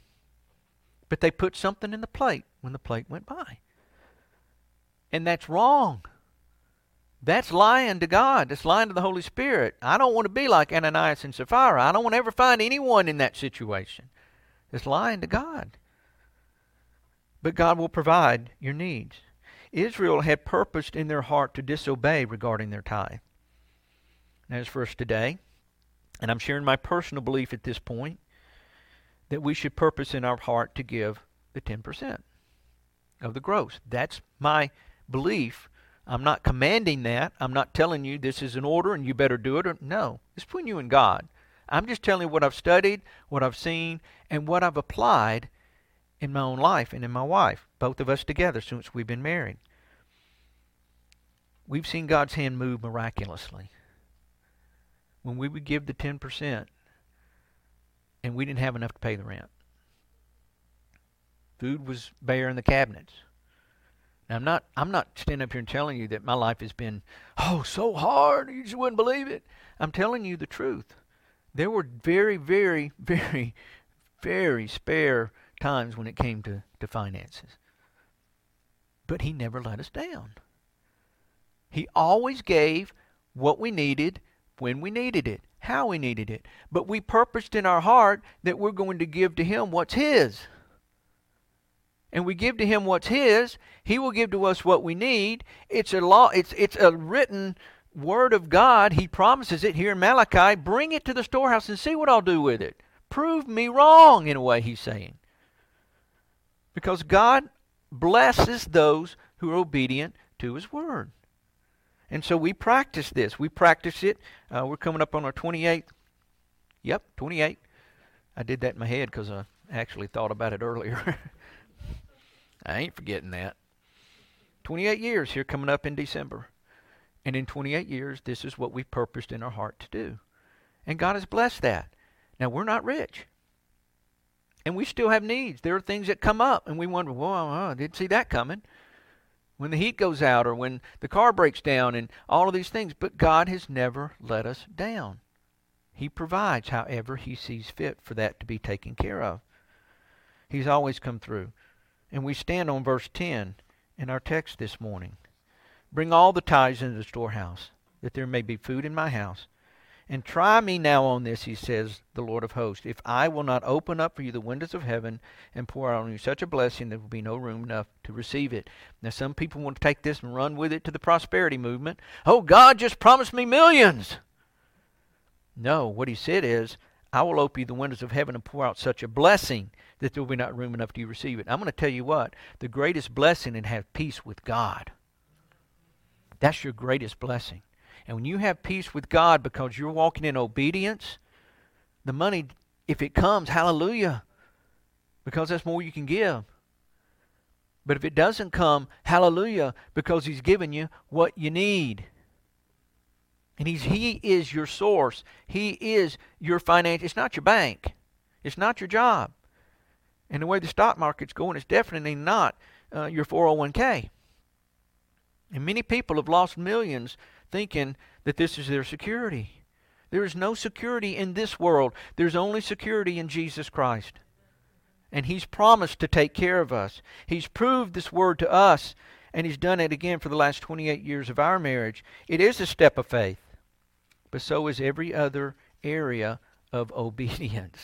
But they put something in the plate when the plate went by. And that's wrong. That's lying to God. That's lying to the Holy Spirit. I don't want to be like Ananias and Sapphira. I don't want to ever find anyone in that situation. It's lying to God. But God will provide your needs. Israel had purposed in their heart to disobey regarding their tithe. As for us today, and I'm sharing my personal belief at this point, that we should purpose in our heart to give the 10% of the gross. That's my belief. I'm not commanding that. I'm not telling you this is an order and you better do it. No, it's between you and God. I'm just telling you what I've studied, what I've seen, and what I've applied in my own life and in my wife, both of us together since we've been married. We've seen God's hand move miraculously. When we would give the 10% and we didn't have enough to pay the rent. Food was bare in the cabinets. Now, I'm not standing up here and telling you that my life has been, so hard, you just wouldn't believe it. I'm telling you the truth. There were very, very, very, very spare times when it came to finances. But he never let us down. He always gave what we needed, when we needed it, how we needed it. But we purposed in our heart that we're going to give to him what's his. And we give to him what's his, he will give to us what we need. It's a law, it's a written word of God. He promises it here in Malachi. Bring it to the storehouse and see what I'll do with it. Prove me wrong, in a way he's saying. Because God blesses those who are obedient to his word. And so we practice this. We practice it. We're coming up on our 28th. Yep, 28. I did that in my head because I actually thought about it earlier. I ain't forgetting that. 28 years here coming up in December. And in 28 years, this is what we've purposed in our heart to do. And God has blessed that. Now, we're not rich. And we still have needs. There are things that come up, and we wonder, I didn't see that coming. When the heat goes out or when the car breaks down and all of these things. But God has never let us down. He provides however he sees fit for that to be taken care of. He's always come through. And we stand on verse 10 in our text this morning. Bring all the tithes into the storehouse, that there may be food in my house. And try me now on this, he says, the Lord of hosts, if I will not open up for you the windows of heaven and pour out on you such a blessing, there will be no room enough to receive it. Now, some people want to take this and run with it to the prosperity movement. Oh, God just promised me millions. No, what he said is, I will open you the windows of heaven and pour out such a blessing that there will be not room enough to receive it. I'm going to tell you what, the greatest blessing is to have peace with God. That's your greatest blessing. And when you have peace with God because you're walking in obedience, the money, if it comes, hallelujah, because that's more you can give. But if it doesn't come, hallelujah, because he's given you what you need. And he is your source. He is your financial. It's not your bank. It's not your job. And the way the stock market's going, it's definitely not your 401k. And many people have lost millions thinking that this is their security. There is no security in this world. There's only security in Jesus Christ. And he's promised to take care of us. He's proved this word to us, and he's done it again for the last 28 years of our marriage. It is a step of faith, but so is every other area of obedience.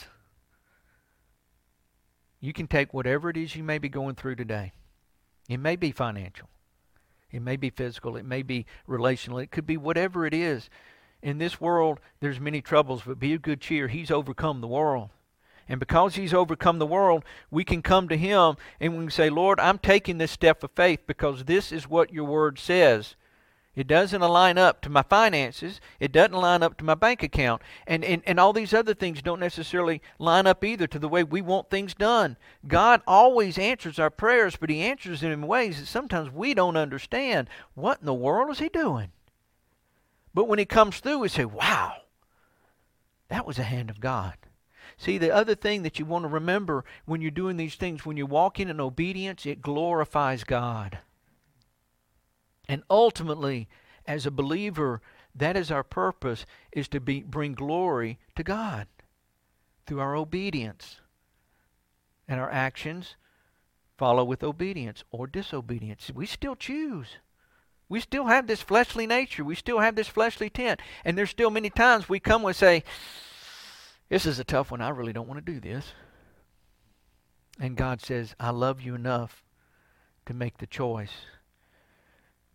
You can take whatever it is you may be going through today. It may be financial. It may be physical. It may be relational. It could be whatever it is. In this world, there's many troubles, but be of good cheer. He's overcome the world. And because he's overcome the world, we can come to him and we can say, Lord, I'm taking this step of faith because this is what your word says. It doesn't align up to my finances. It doesn't line up to my bank account. And all these other things don't necessarily line up either to the way we want things done. God always answers our prayers, but he answers them in ways that sometimes we don't understand. What in the world is he doing? But when he comes through, we say, wow, that was the hand of God. See, the other thing that you want to remember when you're doing these things, when you're walking in obedience, it glorifies God. And ultimately, as a believer, that is our purpose, is to bring glory to God through our obedience. And our actions follow with obedience or disobedience. We still choose. We still have this fleshly nature. We still have this fleshly tent. And there's still many times we come and say, this is a tough one. I really don't want to do this. And God says, I love you enough to make the choice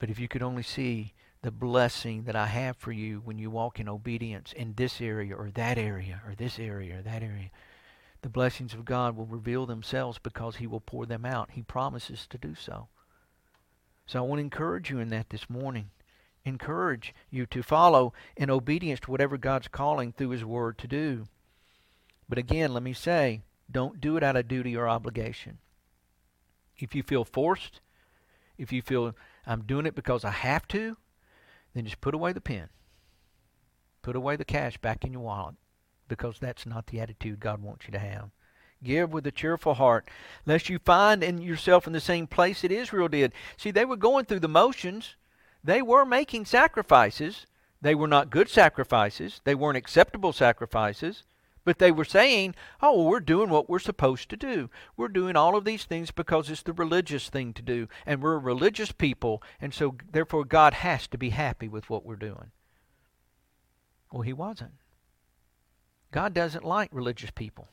But if you could only see the blessing that I have for you when you walk in obedience in this area or that area or this area or that area, the blessings of God will reveal themselves because He will pour them out. He promises to do so. So I want to encourage you in that this morning. Encourage you to follow in obedience to whatever God's calling through His Word to do. But again, let me say, don't do it out of duty or obligation. If you feel forced, if you feel I'm doing it because I have to, then just put away the pen. Put away the cash back in your wallet, because that's not the attitude God wants you to have. Give with a cheerful heart, lest you find in yourself in the same place that Israel did. See, they were going through the motions. They were making sacrifices. They were not good sacrifices. They weren't acceptable sacrifices. But they were saying, oh, well, we're doing what we're supposed to do. We're doing all of these things because it's the religious thing to do. And we're a religious people. And so, therefore, God has to be happy with what we're doing. Well, He wasn't. God doesn't like religious people.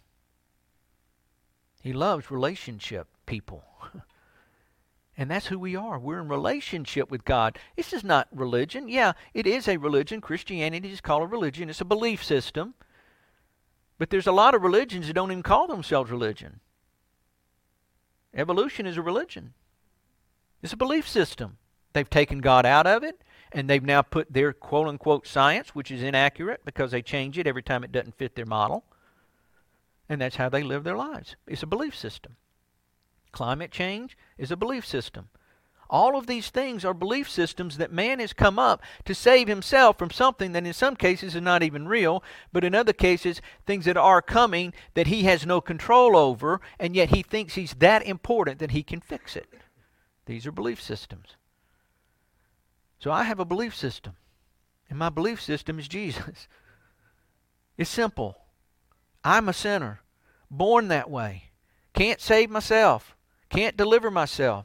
He loves relationship people. And that's who we are. We're in relationship with God. This is not religion. Yeah, it is a religion. Christianity is called a religion. It's a belief system. But there's a lot of religions that don't even call themselves religion. Evolution is a religion. It's a belief system. They've taken God out of it, and they've now put their quote-unquote science, which is inaccurate because they change it every time it doesn't fit their model. And that's how they live their lives. It's a belief system. Climate change is a belief system. All of these things are belief systems that man has come up to save himself from something that in some cases is not even real, but in other cases, things that are coming that he has no control over, and yet he thinks he's that important that he can fix it. These are belief systems. So I have a belief system, and my belief system is Jesus. It's simple. I'm a sinner, born that way. Can't save myself. Can't deliver myself.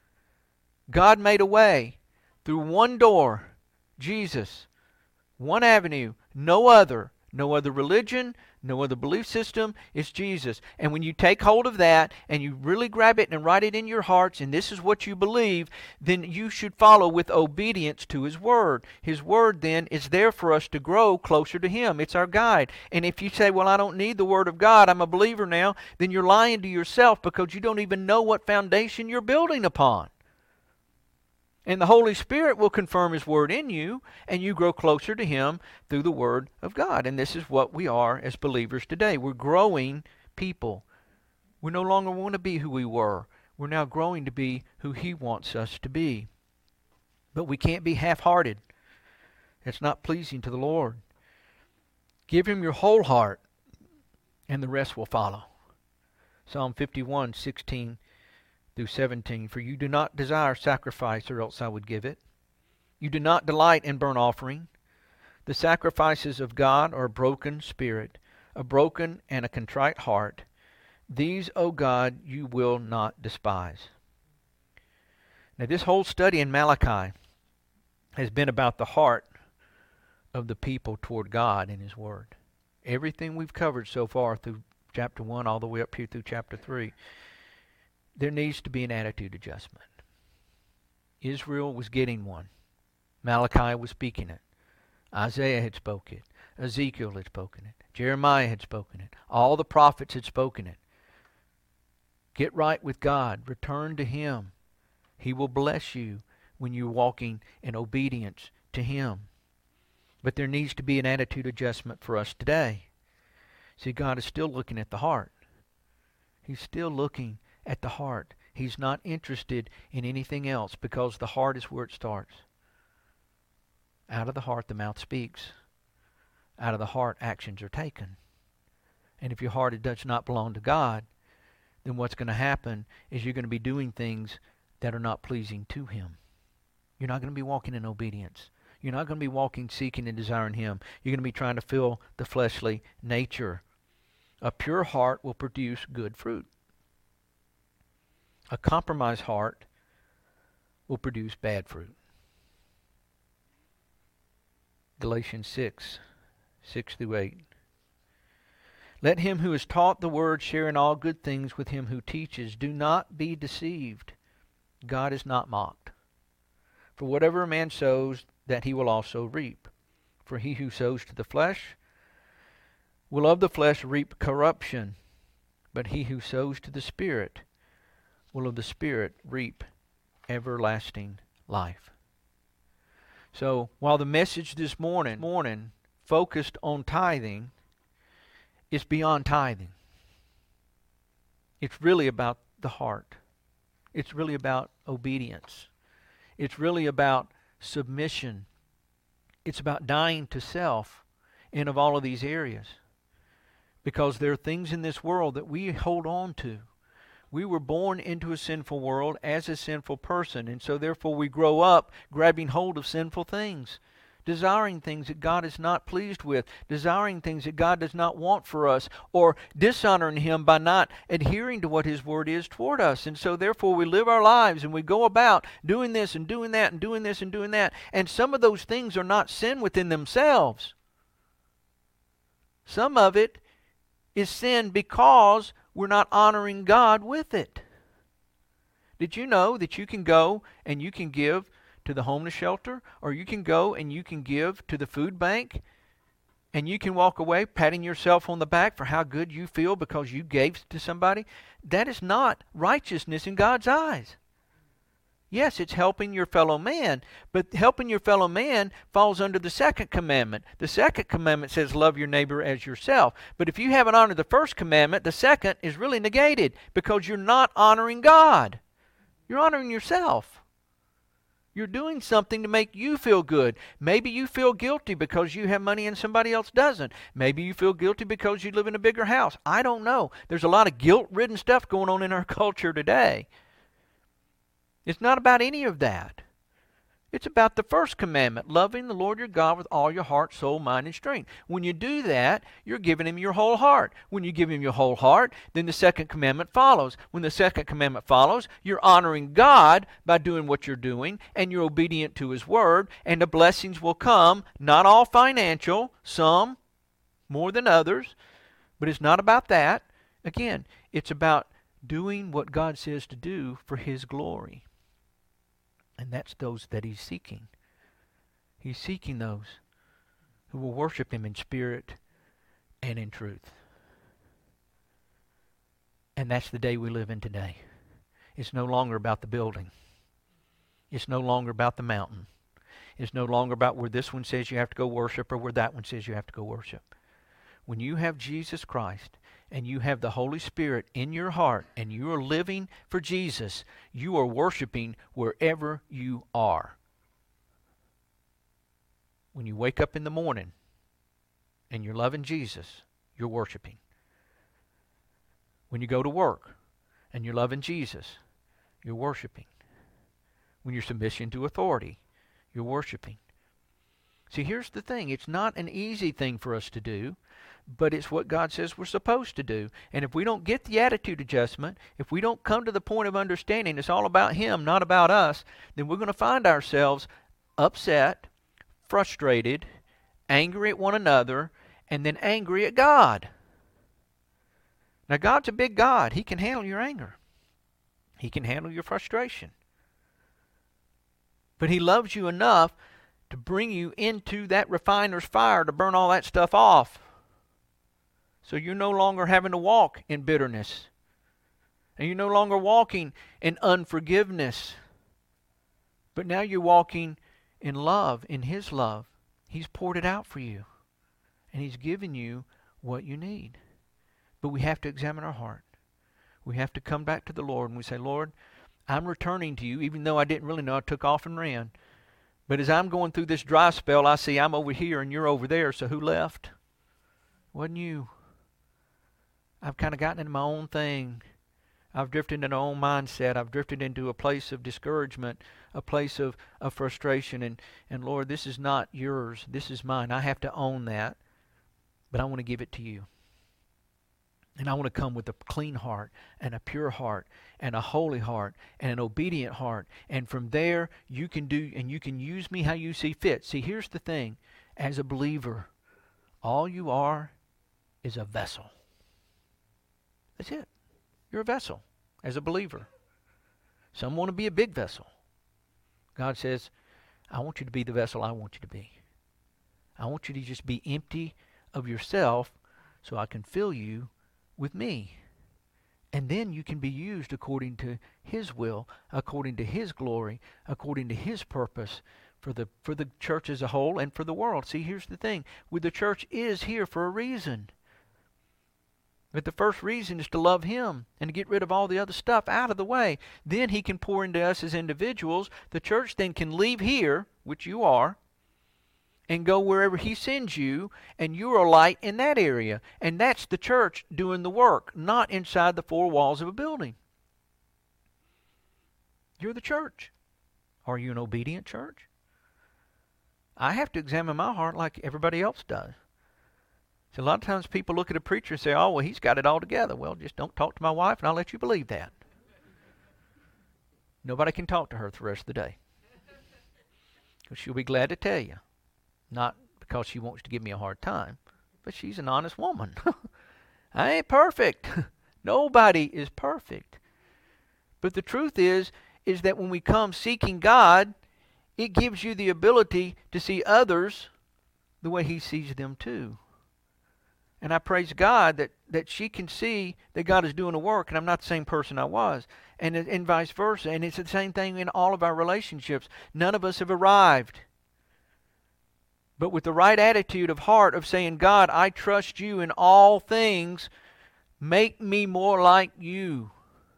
God made a way through one door, Jesus, one avenue, no other religion, no other belief system. It's Jesus. And when you take hold of that and you really grab it and write it in your hearts, and this is what you believe, then you should follow with obedience to His Word. His Word then is there for us to grow closer to Him. It's our guide. And if you say, well, I don't need the Word of God, I'm a believer now, then you're lying to yourself because you don't even know what foundation you're building upon. And the Holy Spirit will confirm His Word in you, and you grow closer to Him through the Word of God. And this is what we are as believers today. We're growing people. We no longer want to be who we were. We're now growing to be who He wants us to be. But we can't be half-hearted. That's not pleasing to the Lord. Give Him your whole heart, and the rest will follow. Psalm 51:16 through 17, for you do not desire sacrifice, or else I would give it. You do not delight in burnt offering. The sacrifices of God are a broken spirit, a broken and a contrite heart. These, O God, you will not despise. Now, this whole study in Malachi has been about the heart of the people toward God and His Word. Everything we've covered so far through chapter 1 all the way up here through chapter 3, there needs to be an attitude adjustment. Israel was getting one. Malachi was speaking it. Isaiah had spoken it. Ezekiel had spoken it. Jeremiah had spoken it. All the prophets had spoken it. Get right with God. Return to Him. He will bless you when you're walking in obedience to Him. But there needs to be an attitude adjustment for us today. See, God is still looking at the heart. He's still looking at the heart. He's not interested in anything else because the heart is where it starts. Out of the heart the mouth speaks. Out of the heart actions are taken. And if your heart does not belong to God, then what's going to happen is you're going to be doing things that are not pleasing to Him. You're not going to be walking in obedience. You're not going to be walking, seeking, and desiring Him. You're going to be trying to fill the fleshly nature. A pure heart will produce good fruit. A compromised heart will produce bad fruit. Galatians 6 through 8. Let him who is taught the word share in all good things with him who teaches. Do not be deceived. God is not mocked. For whatever a man sows, that he will also reap. For he who sows to the flesh will of the flesh reap corruption, but he who sows to the Spirit will of the Spirit reap everlasting life. So while the message this morning focused on tithing, it's beyond tithing. It's really about the heart. It's really about obedience. It's really about submission. It's about dying to self in of all of these areas. Because there are things in this world that we hold on to. We were born into a sinful world as a sinful person, and so therefore we grow up grabbing hold of sinful things, desiring things that God is not pleased with, desiring things that God does not want for us, or dishonoring Him by not adhering to what His Word is toward us. And so therefore we live our lives and we go about doing this and doing that and doing this and doing that. And some of those things are not sin within themselves. Some of it is sin because we're not honoring God with it. Did you know that you can go and you can give to the homeless shelter, or you can go and you can give to the food bank, and you can walk away patting yourself on the back for how good you feel because you gave to somebody? That is not righteousness in God's eyes. Yes, it's helping your fellow man, but helping your fellow man falls under the second commandment. The second commandment says love your neighbor as yourself. But if you haven't honored the first commandment, the second is really negated because you're not honoring God. You're honoring yourself. You're doing something to make you feel good. Maybe you feel guilty because you have money and somebody else doesn't. Maybe you feel guilty because you live in a bigger house. I don't know. There's a lot of guilt-ridden stuff going on in our culture today. It's not about any of that. It's about the first commandment, loving the Lord your God with all your heart, soul, mind, and strength. When you do that, you're giving Him your whole heart. When you give Him your whole heart, then the second commandment follows. When the second commandment follows, you're honoring God by doing what you're doing, and you're obedient to His Word, and the blessings will come, not all financial, some more than others, but it's not about that. Again, it's about doing what God says to do for His glory. And that's those that He's seeking. He's seeking those who will worship Him in spirit and in truth. And that's the day we live in today. It's no longer about the building. It's no longer about the mountain. It's no longer about where this one says you have to go worship or where that one says you have to go worship. When you have Jesus Christ and you have the Holy Spirit in your heart and you are living for Jesus, you are worshiping wherever you are. When you wake up in the morning and you're loving Jesus, you're worshiping. When you go to work and you're loving Jesus, you're worshiping. When you're submission to authority, you're worshiping. See, here's the thing. It's not an easy thing for us to do, but it's what God says we're supposed to do. And if we don't get the attitude adjustment, if we don't come to the point of understanding it's all about Him, not about us, then we're going to find ourselves upset, frustrated, angry at one another, and then angry at God. Now, God's a big God. He can handle your anger. He can handle your frustration. But He loves you enough to bring you into that refiner's fire to burn all that stuff off. So you're no longer having to walk in bitterness. And you're no longer walking in unforgiveness. But now you're walking in love, in His love. He's poured it out for you. And He's given you what you need. But we have to examine our heart. We have to come back to the Lord and we say, Lord, I'm returning to you, even though I didn't really know. I took off and ran. But as I'm going through this dry spell, I see I'm over here and you're over there, so who left? Wasn't you. I've kind of gotten into my own thing. I've drifted into my own mindset. I've drifted into a place of discouragement, a place of frustration. And Lord, this is not yours. This is mine. I have to own that. But I want to give it to you. And I want to come with a clean heart and a pure heart and a holy heart and an obedient heart. And from there, you can do and you can use me how you see fit. See, here's the thing. As a believer, all you are is a vessel. That's it. You're a vessel as a believer. Some want to be a big vessel. God says, I want you to be the vessel I want you to be. I want you to just be empty of yourself so I can fill you with me. And then you can be used according to His will, according to His glory, according to His purpose for the church as a whole and for the world. See, here's the thing. The church is here for a reason. But the first reason is to love Him and to get rid of all the other stuff out of the way. Then He can pour into us as individuals. The church then can leave here, which you are, and go wherever He sends you, and you're a light in that area. And that's the church doing the work, not inside the four walls of a building. You're the church. Are you an obedient church? I have to examine my heart like everybody else does. So a lot of times people look at a preacher and say, oh, well, he's got it all together. Well, just don't talk to my wife and I'll let you believe that. Nobody can talk to her the rest of the day. Because she'll be glad to tell you. Not because she wants to give me a hard time, but she's an honest woman. I ain't perfect. Nobody is perfect. But the truth is that when we come seeking God, it gives you the ability to see others the way He sees them too. And I praise God that she can see that God is doing a work, and I'm not the same person I was, and vice versa. And it's the same thing in all of our relationships. None of us have arrived. But with the right attitude of heart of saying, God, I trust you in all things. Make me more like you.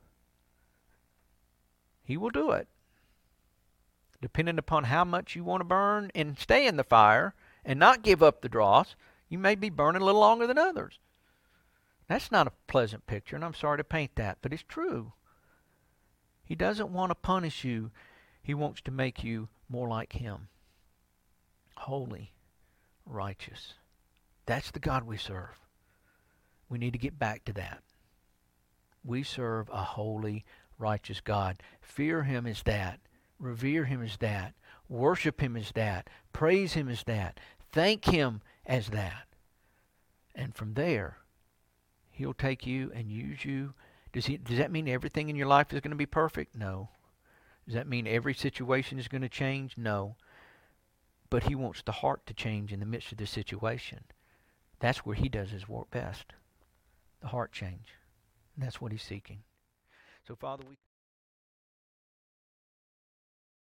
He will do it. Depending upon how much you want to burn and stay in the fire and not give up the dross, you may be burning a little longer than others. That's not a pleasant picture, and I'm sorry to paint that, but it's true. He doesn't want to punish you. He wants to make you more like Him. Holy, righteous. That's the God we serve. We need to get back to that. We serve a holy, righteous God. Fear Him as that. Revere Him as that. Worship Him as that. Praise Him as that. Thank Him as that. And from there, He'll take you and use you. Does that mean everything in your life is going to be perfect? No. Does that mean every situation is going to change? No. But He wants the heart to change in the midst of the situation. That's where He does His work best. The heart change. And that's what He's seeking. So, Father, we